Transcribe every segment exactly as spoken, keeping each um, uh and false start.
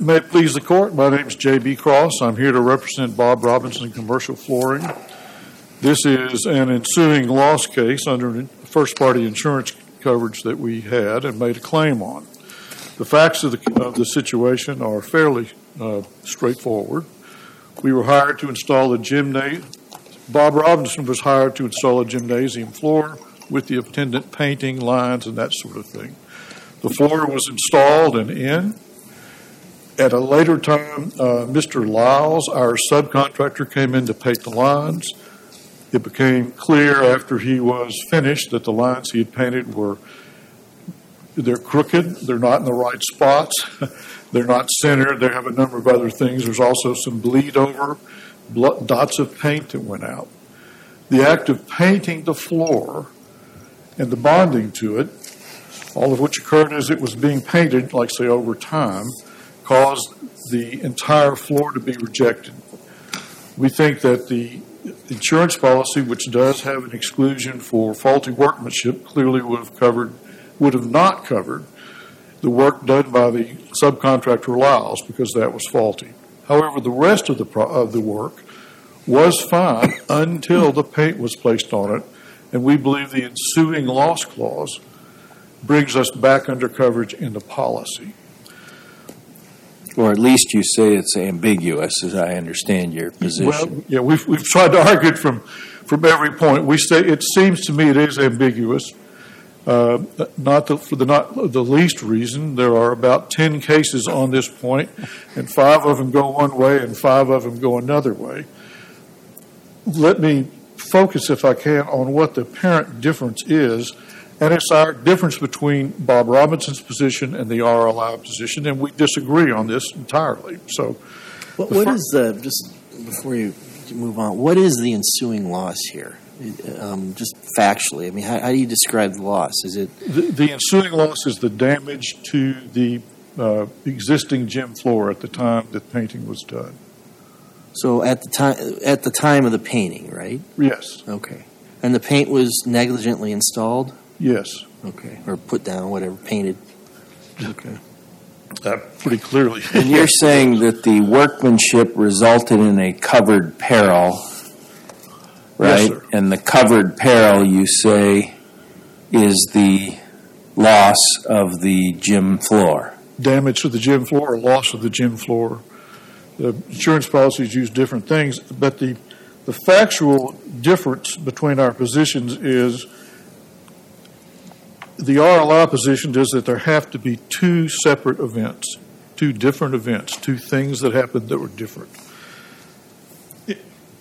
May it please the court, my name is J B. Cross. I'm here to represent Bob Robinson Commercial Flooring. This is an ensuing loss case under first-party insurance coverage that we had and made a claim on. The facts of the, of the situation are fairly uh, straightforward. We were hired to install a gymnasium. Bob Robinson was hired to install a gymnasium floor with the attendant painting, lines, and that sort of thing. The floor was installed and in. At a later time, uh, Mister Lyles, our subcontractor, came in to paint the lines. It became clear after he was finished that the lines he had painted were, they're crooked, they're not in the right spots, they're not centered, they have a number of other things. There's also some bleed over, blood, dots of paint that went out. The act of painting the floor and the bonding to it, all of which occurred as it was being painted, like say over time, caused the entire floor to be rejected. We think that the insurance policy, which does have an exclusion for faulty workmanship, clearly would have covered, would have not covered the work done by the subcontractor Lyles because that was faulty. However, the rest of the pro- of the work was fine until the paint was placed on it, and we believe the ensuing loss clause brings us back under coverage in the policy. Or at least you say it's ambiguous, as I understand your position. Well, yeah, we've we've tried to argue it from from every point. We say it seems to me it is ambiguous. Uh, not the, for the not the least reason. There are about ten cases on this point, and five of them go one way and five of them go another way. Let me focus, if I can, on what the apparent difference is. And it's our difference between Bob Robinson's position and the R L I position, and we disagree on this entirely. So, what, what is the, just before you move on, what is the ensuing loss here? Um, just factually, I mean, how, how do you describe the loss? Is it the, the ensuing loss is the damage to the uh, existing gym floor at the time that painting was done. So at the time at the time of the painting, right? Yes. Okay. And the paint was negligently installed? Yes. Okay. Or put down, whatever, painted. Okay. Uh, pretty clearly. And you're saying that the workmanship resulted in a covered peril, right? Yes, sir. And the covered peril, you say, is the loss of the gym floor. Damage to the gym floor or loss of the gym floor. The insurance policies use different things, but the, the factual difference between our positions is the R L I position is that there have to be two separate events, two different events, two things that happened that were different. It,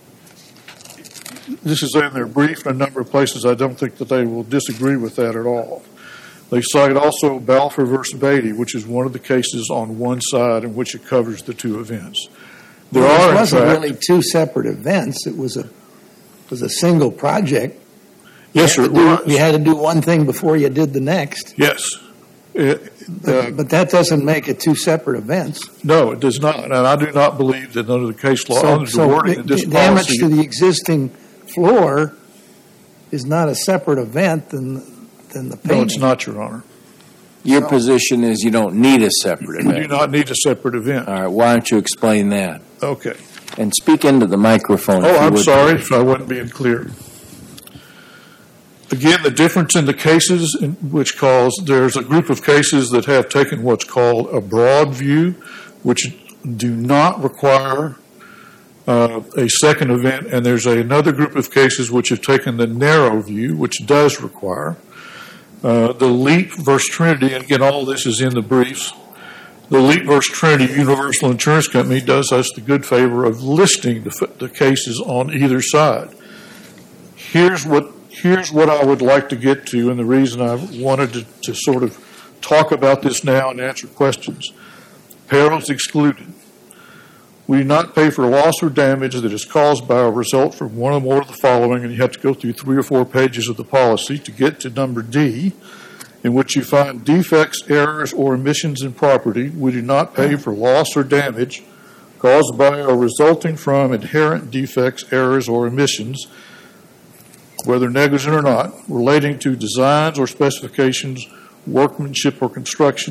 this is in their brief in a number of places. I don't think that they will disagree with that at all. They cite also Balfour versus Beatty, which is one of the cases on one side in which it covers the two events. There well, are, it wasn't fact, really two separate events. It was a it was a single project. Yes, sir. Do, you had to do one thing before you did the next. Yes. It, uh, but, but that doesn't make it two separate events. No, it does not. And I do not believe that under the case law, so, under so the wording of this damage policy, to the existing floor is not a separate event than than the painting. No, it's not, Your Honor. Your so, position is you don't need a separate event. You do not need a separate event. All right. Why don't you explain that? Okay. And speak into the microphone. Oh, I'm would. sorry if I wasn't being clear. Again, the difference in the cases in which calls, there's a group of cases that have taken what's called a broad view, which do not require uh, a second event, and there's a, another group of cases which have taken the narrow view, which does require. Uh, the LEAP versus Trinity, and again, all this is in the briefs. The LEAP versus Trinity Universal Insurance Company does us the good favor of listing the, the cases on either side. Here's what Here's what I would like to get to, and the reason I wanted to, to sort of talk about this now and answer questions. Perils excluded. We do not pay for loss or damage that is caused by a result from one or more of the following, and you have to go through three or four pages of the policy to get to number D, in which you find defects, errors, or omissions in property. We do not pay for loss or damage caused by or resulting from inherent defects, errors, or omissions, whether negligent or not, relating to designs or specifications, workmanship or construction,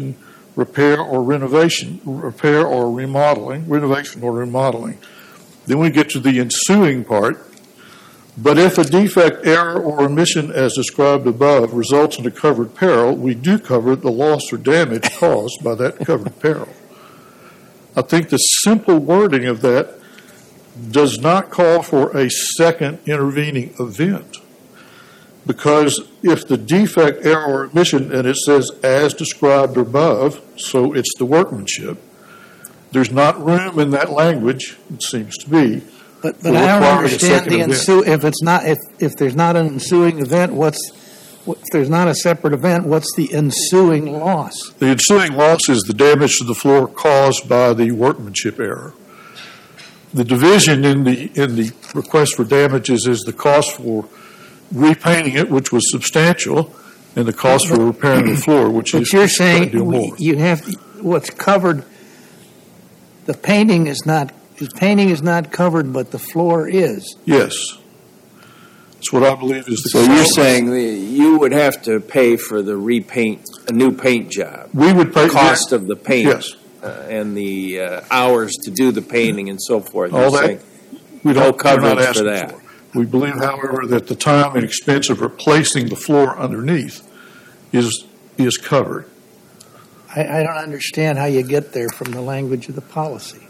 repair or renovation, repair or remodeling, renovation or remodeling. Then we get to the ensuing part. But if a defect, error, or omission as described above results in a covered peril, we do cover the loss or damage caused by that covered peril. I think the simple wording of that does not call for a second intervening event. Because if the defect, error, or omission, and it says as described above, so it's the workmanship, there's not room in that language, it seems to be. But, but I don't understand the ensu- if it's not if, if there's not an ensuing event, what's what, if there's not a separate event, what's the ensuing loss? The ensuing loss is the damage to the floor caused by the workmanship error. The division in the in the request for damages is the cost for repainting it, which was substantial, and the cost for repairing the floor, which but is you're saying more. You have what's covered. The painting is not. The painting is not covered, but the floor is. Yes. That's what I believe is the So you're saying the, you would have to pay for the repaint, a new paint job? We would pay the cost of the paint, yes, uh, and the uh, hours to do the painting and so forth. All You're that saying we don't no coverage we're not for asking that. For. We believe, however, that the time and expense of replacing the floor underneath is is covered. I, I don't understand how you get there from the language of the policy.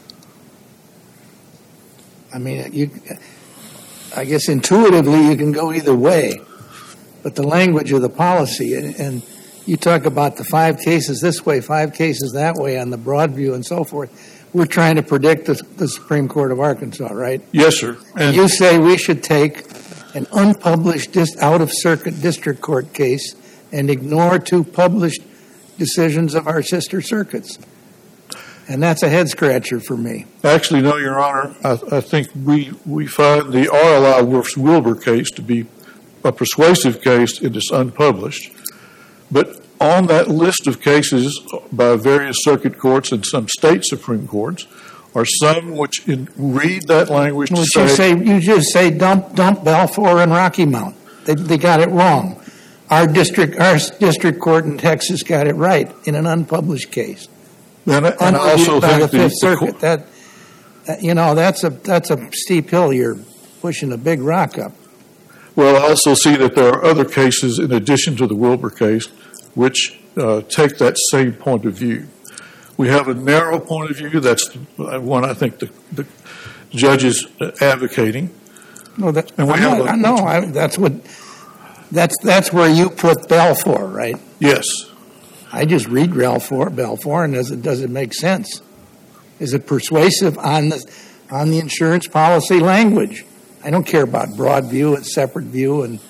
I mean, you, I guess intuitively you can go either way, but the language of the policy, and, and you talk about the five cases this way, five cases that way on the broad view and so forth. We're trying to predict the, the Supreme Court of Arkansas, right? Yes, sir. And you say we should take an unpublished, dis, out-of-circuit district court case and ignore two published decisions of our sister circuits. And that's a head-scratcher for me. Actually, no, Your Honor. I, I think we, we find the R L I versus Wilbur case to be a persuasive case. It is unpublished. But on that list of cases by various circuit courts and some state Supreme Courts are some which in, read that language to well, say, you say... You just say dump, dump Balfour and Rocky Mount. They, they got it wrong. Our district, our district court in Texas got it right in an unpublished case. And, and I also by think the Fifth the, Circuit. That, that you know, that's a that's a steep hill. You're pushing a big rock up. well, I also see that there are other cases in addition to the Wilbur case which uh, take that same point of view. We have a narrow point of view. That's the one I think the, the judge is advocating. No, that, And we I have know, a- I know I, that's what that's that's where you put Balfour, right? Yes. I just read Balfour, Balfour, and does it does it make sense? Is it persuasive on the on the insurance policy language? I don't care about broad view and separate view, and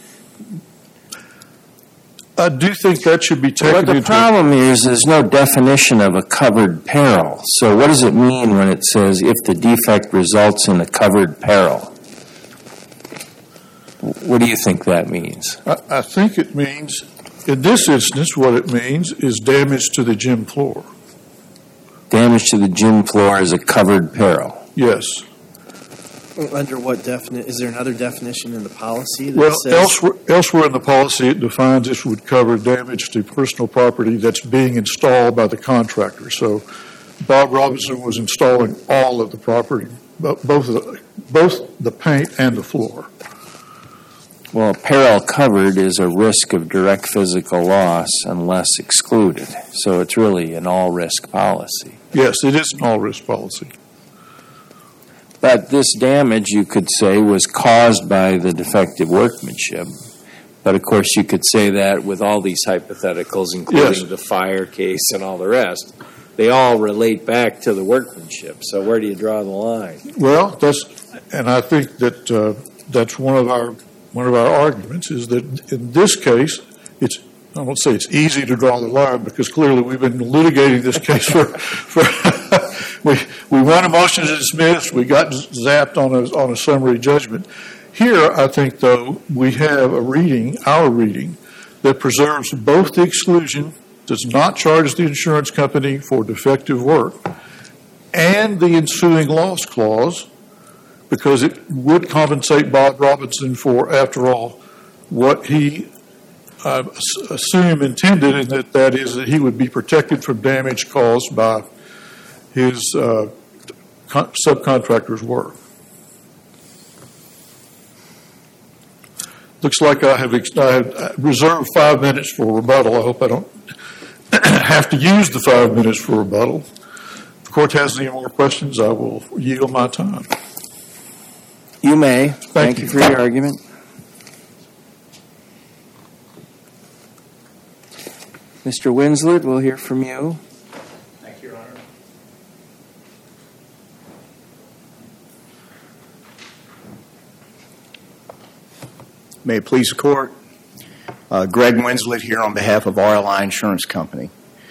I do think that should be taken Well, the into problem is there's no definition of a covered peril. So what does it mean when it says if the defect results in a covered peril? What do you think that means? I, I think it means, in this instance, what it means is damage to the gym floor. Damage to the gym floor is a covered peril. Yes. Under what definition? Is there another definition in the policy that Well, says? elsewhere, elsewhere in the policy, it defines this would cover damage to personal property that's being installed by the contractor. So Bob Robinson was installing all of the property, bo- both the, both the paint and the floor. Well, peril covered is a risk of direct physical loss unless excluded. So it's really an all-risk policy. Yes, it is an all-risk policy. But this damage, you could say, was caused by the defective workmanship. But, of course, you could say that with all these hypotheticals, including Yes. the fire case and all the rest. They all relate back to the workmanship. So where do you draw the line? Well, that's, and I think that uh, that's one of our one of our arguments is that in this case, it's I won't say it's easy to draw the line because clearly we've been litigating this case for for we we won a motion to dismiss, we got zapped on a on a summary judgment. Here, I think though we have a reading, our reading, that preserves both the exclusion, does not charge the insurance company for defective work, and the ensuing loss clause, because it would compensate Bob Robinson for, after all, what he I assume intended, and that that is that he would be protected from damage caused by his uh, con- subcontractor's work. Looks like I have, ex- I have reserved five minutes for rebuttal. I hope I don't have to use the five minutes for rebuttal. If the court has any more questions, I will yield my time. You may. Thank, Thank you you for your argument. Mister Winslet, we'll hear from you. Thank you, Your Honor. May it please the Court. Uh, Greg Winslet here on behalf of R L I Insurance Company.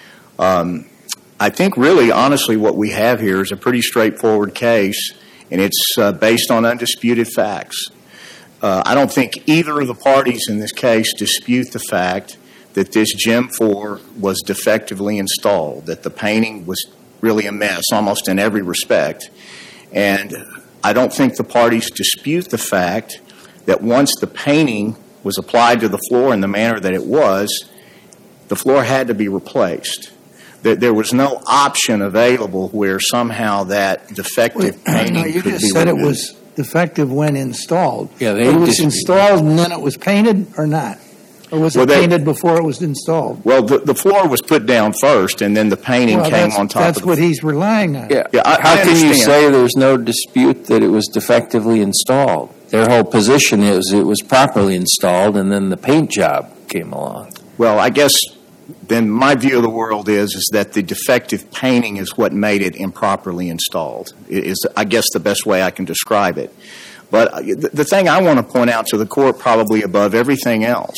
Um, I think really, honestly, what we have here is a pretty straightforward case, and it's uh, based on undisputed facts. Uh, I don't think either of the parties in this case dispute the fact that this Gem four was defectively installed, that the painting was really a mess almost in every respect. And I don't think the parties dispute the fact that once the painting was applied to the floor in the manner that it was, the floor had to be replaced. That there was no option available where somehow that defective Wait, painting no, you could just be said removed. it was defective when installed. Yeah, they It was dispute installed and then it was painted or not? Or was Well, it they- painted before it was installed? Well, the, the floor was put down first, and then the painting Well, came that's, on top that's of the what he's relying on. Yeah. Yeah, I- How I can you understand. say there's no dispute that it was defectively installed? Their whole position is it was properly installed, and then the paint job came along. Well, I guess then my view of the world is is that the defective painting is what made it improperly installed. It is, I guess, the best way I can describe it. But the, the thing I want to point out to the court, probably above everything else,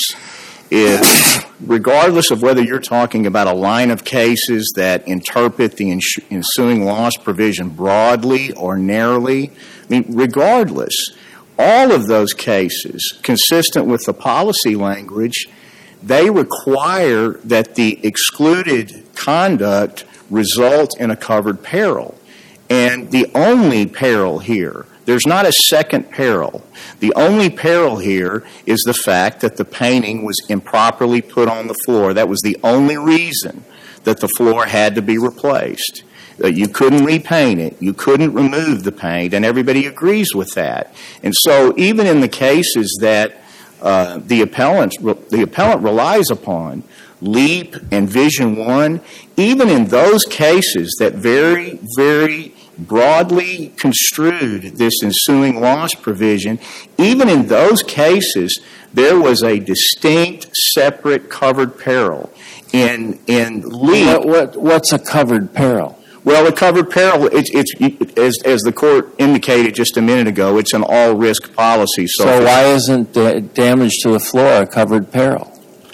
is regardless of whether you're talking about a line of cases that interpret the ensu- ensuing loss provision broadly or narrowly, I mean, regardless, all of those cases, consistent with the policy language, they require that the excluded conduct result in a covered peril. And the only peril here, there's not a second peril. The only peril here is the fact that the painting was improperly put on the floor. That was the only reason that the floor had to be replaced. That you couldn't repaint it, you couldn't remove the paint, and everybody agrees with that. And so even in the cases that uh, the appellant the appellant relies upon, LEAP and Vision One, even in those cases that very, very broadly construed this ensuing loss provision, even in those cases, there was a distinct, separate covered peril. In in LEAP, What, what, what's a covered peril? well, a covered peril, it's, it's it, as, as the court indicated just a minute ago, it's an all-risk policy. So, So why isn't da- damage to the floor a covered peril?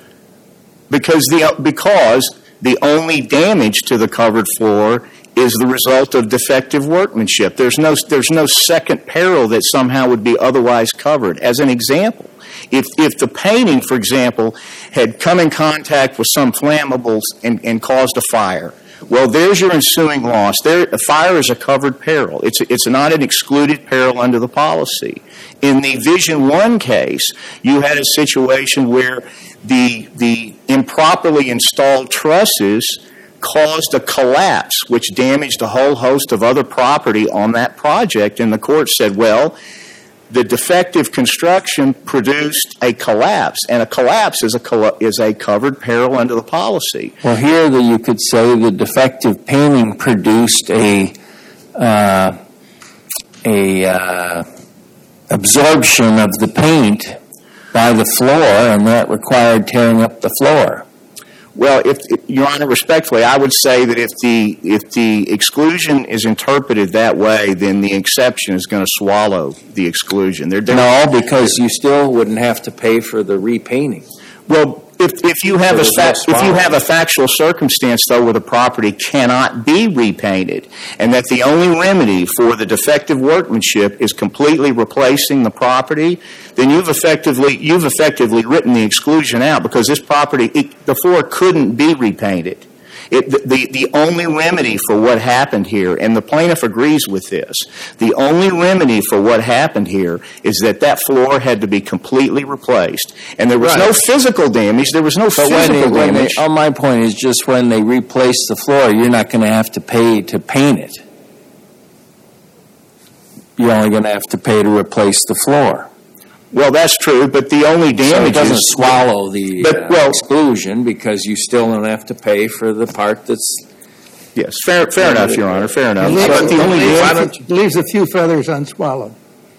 because the because the only damage to the covered floor is the result of defective workmanship. There's no there's no second peril that somehow would be otherwise covered. As an example, if if the painting, for example, had come in contact with some flammables and, and caused a fire, well, there's your ensuing loss. There, a fire is a covered peril. It's it's not an excluded peril under the policy. In the Vision One case, you had a situation where the the improperly installed trusses caused a collapse, which damaged a whole host of other property on that project. And the court said, well, the defective construction produced a collapse, and a collapse is a coll- is a covered peril under the policy. Well, here that you could say the defective painting produced a uh, a uh, absorption of the paint by the floor, and that required tearing up the floor. Well, if, if, Your Honor, respectfully, I would say that if the if the exclusion is interpreted that way, then the exception is going to swallow the exclusion. They're, they're, No, because you still wouldn't have to pay for the repainting. Well, if if you have a There's no fa- if you swallow. have a factual circumstance though where the property cannot be repainted, and that the only remedy for the defective workmanship is completely replacing the property, then you've effectively you've effectively written the exclusion out, because this property it, the floor couldn't be repainted. It, the, the, the only remedy for what happened here, and the plaintiff agrees with this, the only remedy for what happened here is that that floor had to be completely replaced. And there was Right. no physical damage. There was no But when physical they, when they, damage. oh, my point is just when they replace the floor, you're not going to have to pay to paint it. You're only going to have to pay to replace the floor. Well, that's true, but the only So it damage doesn't is... swallow the But, uh, well- exclusion because you still don't have to pay for the part that's. Yes, fair, fair enough, Your Honor, fair enough. It leaves, But the only it damage... leaves- leaves a few feathers unswallowed.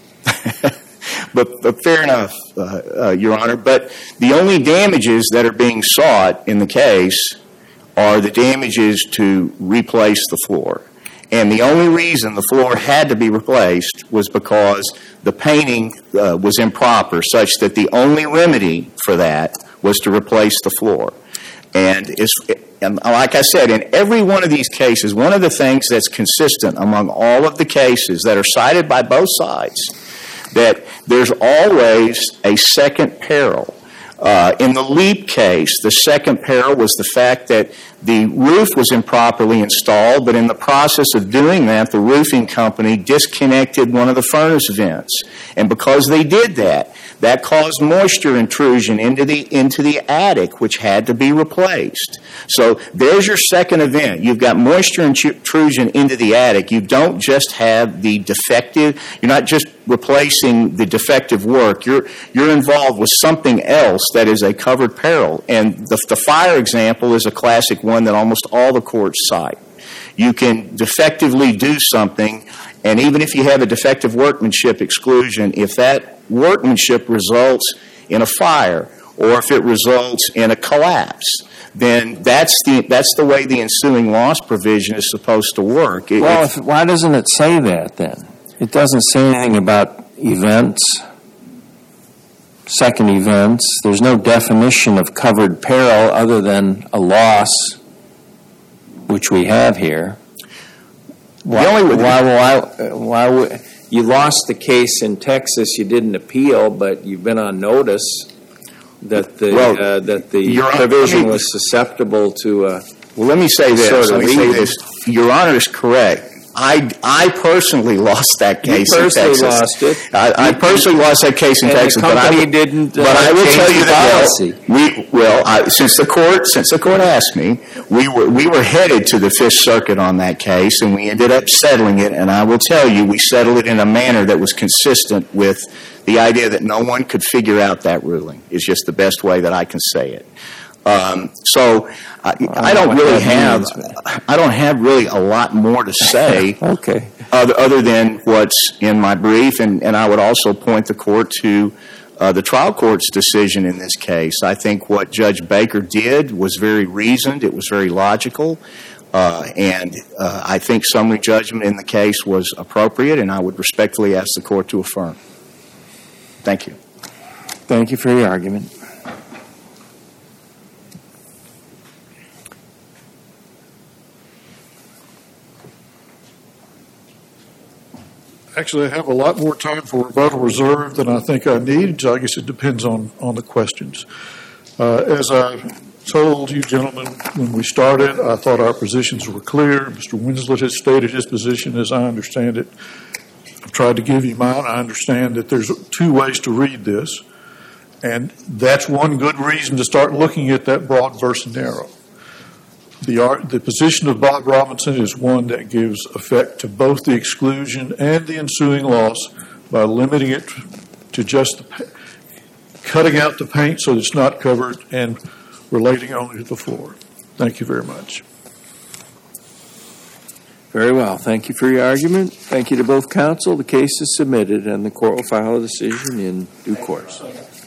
But, but fair enough, uh, uh, Your Honor. But the only damages that are being sought in the case are the damages to replace the floor. And the only reason the floor had to be replaced was because the painting uh, was improper, such that the only remedy for that was to replace the floor. And, it's, and like I said, in every one of these cases, one of the things that's consistent among all of the cases that are cited by both sides, that there's always a second peril. Uh, in the Leap case, the second peril was the fact that the roof was improperly installed, but in the process of doing that, the roofing company disconnected one of the furnace vents. And because they did that, that caused moisture intrusion into the into the attic, which had to be replaced. So there's your second event. You've got moisture intrusion into the attic. You don't just have the defective, you're not just replacing the defective work. You're you're involved with something else that is a covered peril. And the, the fire example is a classic one that almost all the courts cite. You can defectively do something, and even if you have a defective workmanship exclusion, if that workmanship results in a fire or if it results in a collapse, then that's the that's the way the ensuing loss provision is supposed to work. It, Well, if, if, why doesn't it say that then? It doesn't say anything about events, second events. There's no definition of covered peril other than a loss, which we have here. Why, only- why, why, why, would- you lost the case in Texas, you didn't appeal, but you've been on notice that the, Well, uh, that the Your Honor, provision let me- was susceptible to, uh, well, let me say this. Sort of Let me say read- this. Your Honor is correct. I, I personally lost that You case in personally Texas. lost it. I, I personally lost that case in and Texas, the but I company would- didn't uh, But I will change tell you the that policy. well, we well I, since the court since the court asked me, we were we were headed to the Fifth Circuit on that case, and we ended up settling it. And I will tell you, we settled it in a manner that was consistent with the idea that no one could figure out that ruling. Is just the best way that I can say it. Um, so I, I don't what really that have means, but- I don't have really a lot more to say. Okay. Other, other than what's in my brief, and, and I would also point the court to uh, the trial court's decision in this case. I think what Judge Baker did was very reasoned. It was very logical. Uh, and uh, I think summary judgment in the case was appropriate, and I would respectfully ask the court to affirm. Thank you. Thank you for your argument. Actually, I have a lot more time for rebuttal reserve than I think I need, so I guess it depends on, on the questions. Uh, as I told you gentlemen when we started, I thought our positions were clear. Mister Winslet has stated his position as I understand it. I've tried to give you mine. I understand that there's two ways to read this, and that's one good reason to start looking at that broad versus narrow. The, art, the position of Bob Robinson is one that gives effect to both the exclusion and the ensuing loss by limiting it to just the, pa- cutting out the paint so that it's not covered and relating only to the floor. Thank you very much. Very well. Thank you for your argument. Thank you to both counsel. The case is submitted, and the court will file a decision in due course.